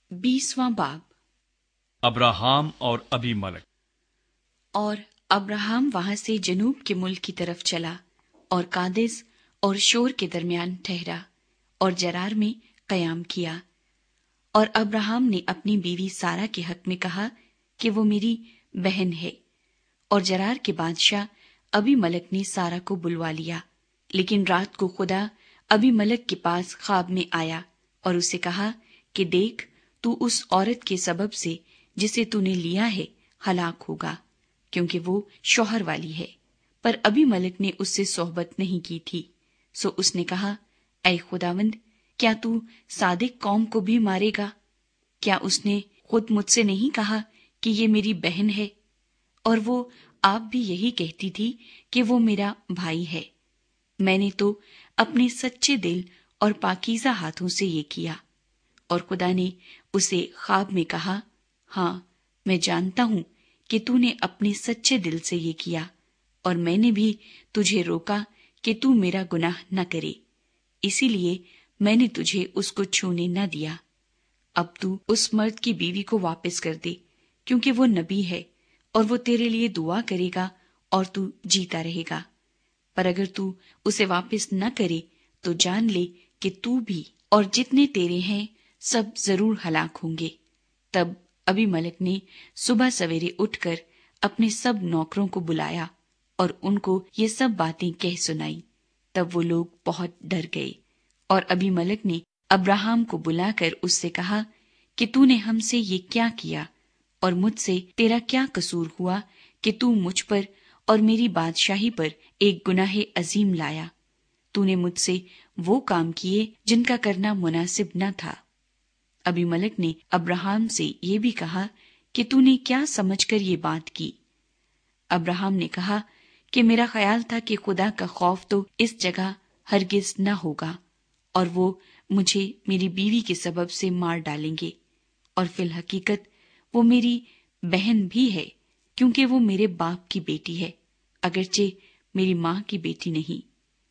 20वां बाब। अब्राहम और अबीमलक। और अब्राहम वहां से जनूब के मुल्क की तरफ चला और कादेस और शोर के दरमियान ठहरा और जरार में कयाम किया। और अब्राहम ने अपनी बीवी सारा के हक में कहा कि वो मेरी बहन है। और जरार के बादशाह अबीमलक ने सारा को बुलवा लिया। लेकिन रात को खुदा अबीमलक के पास ख्वाब में आया और उसे कहा कि देख, तू उस औरत के सबब से जिसे तूने लिया है हलाक होगा, क्योंकि वो शौहर वाली है। पर अबीमलक ने उससे सोहबत नहीं की थी। सो उसने कहा, ऐ खुदावंद, क्या तू सादिक कौम को भी मारेगा? क्या उसने खुद मुझसे नहीं कहा कि ये मेरी बहन है? और वो आप भी यही कहती थी कि वो मेरा भाई है। मैंने तो अपने सच्चे दिल और पाकीज़ा हाथों से ये किया। और खुदा ने उसे ख्वाब में कहा, हाँ, मैं जानता हूं कि तूने अपने सच्चे दिल से ये किया, और मैंने भी तुझे रोका कि तू मेरा गुनाह न करे, इसीलिए मैंने तुझे उसको छूने न दिया। अब तू उस मर्द की बीवी को वापस कर दे, क्योंकि वो नबी है और वो तेरे लिए दुआ करेगा और तू जीता रहेगा। पर अगर तू उसे वापस न करे तो जान ले कि तू भी और जितने तेरे हैं सब जरूर हलाक होंगे। तब अबीमलक ने सुबह सवेरे उठकर अपने सब नौकरों को बुलाया और उनको ये सब बातें कह सुनाई। तब वो लोग बहुत डर गए। और अबीमलक ने अब्राहम को बुलाकर उससे कहा कि तूने हमसे ये क्या किया, और मुझसे तेरा क्या कसूर हुआ कि तू मुझ पर और मेरी बादशाही पर एक गुनाह अजीम लाया? तूने मुझसे वो काम किए जिनका करना मुनासिब न था। अबीमलक ने अब्राहम से ये भी कहा कि तूने क्या समझकर ये बात की? अब्राहम ने कहा कि मेरा ख्याल था कि खुदा का खौफ तो इस जगह हरगिज न होगा, और वो मुझे मेरी बीवी के सबब से मार डालेंगे। और फिल हकीकत वो मेरी बहन भी है, क्योंकि वो मेरे बाप की बेटी है, अगरचे मेरी माँ की बेटी नहीं।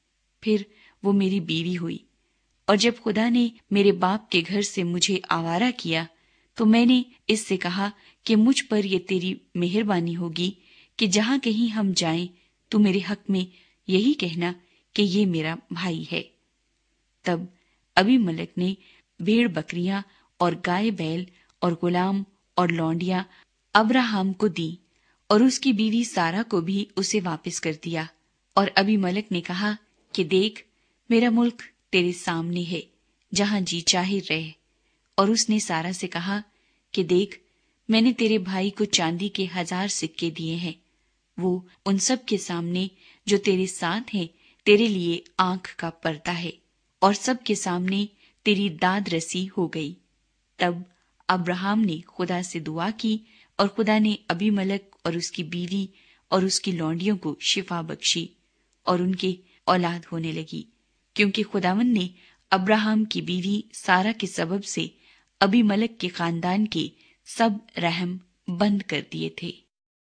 फिर वो मेरी बीवी हुई। और जब खुदा ने मेरे बाप के घर से मुझे आवारा किया, तो मैंने इससे कहा कि मुझ पर ये तेरी मेहरबानी होगी कि जहां कहीं हम जाएं तो मेरे हक में यही कहना कि ये मेरा भाई है। तब अबीमलक ने भेड़ बकरियां और गाय बैल और गुलाम और लौंडियां अब्राहम को दी, और उसकी बीवी सारा को भी उसे वापस कर दिया। और अबीमलक ने कहा कि देख, मेरा मुल्क तेरे सामने है, जहां जी चाहे रह। और उसने सारा से कहा कि देख, मैंने तेरे भाई को चांदी के 1000 सिक्के दिए हैं। वो उन सब के सामने जो तेरे साथ हैं तेरे लिए आंख का पर्दा है, और सब के सामने तेरी दाद रसी हो गई। तब अब्राहम ने खुदा से दुआ की, और खुदा ने अबीमलक और उसकी बीवी और उसकी लौंडियों को शिफा बख्शी, और उनके औलाद होने लगी, क्योंकि खुदावंद ने अब्राहम की बीवी सारा के सबब से अबीमलक के खानदान के सब रहम बंद कर दिए थे।